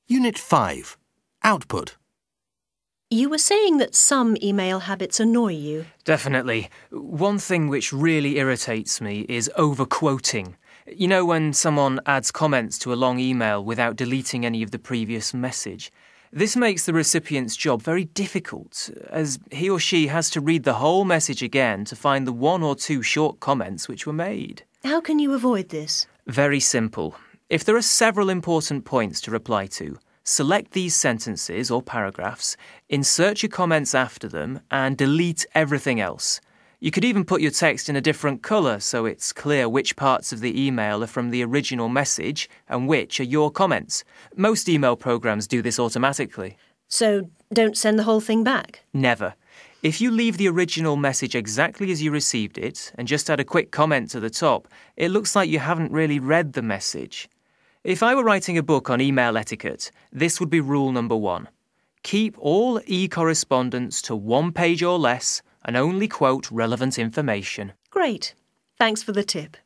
Unit 5. Output. You were saying that some email habits annoy you. Definitely. One thing which really irritates me is over-quoting. You know when someone adds comments to a long email without deleting any of the previous message? This makes the recipient's job very difficult, as he or she has to read the whole message again to find the one or two short comments which were made. How can you avoid this? Very simple. If there are several important points to reply to, select these sentences or paragraphs, insert your comments after them, and delete everything else. You could even put your text in a different colour so it's clear which parts of the email are from the original message and which are your comments. Most email programs do this automatically. So don't send the whole thing back? Never. If you leave the original message exactly as you received it and just add a quick comment to the top, it looks like you haven't really read the message. If I were writing a book on email etiquette, this would be rule number 1. Keep all e-correspondence to 1 page or less and only quote relevant information. Great. Thanks for the tip.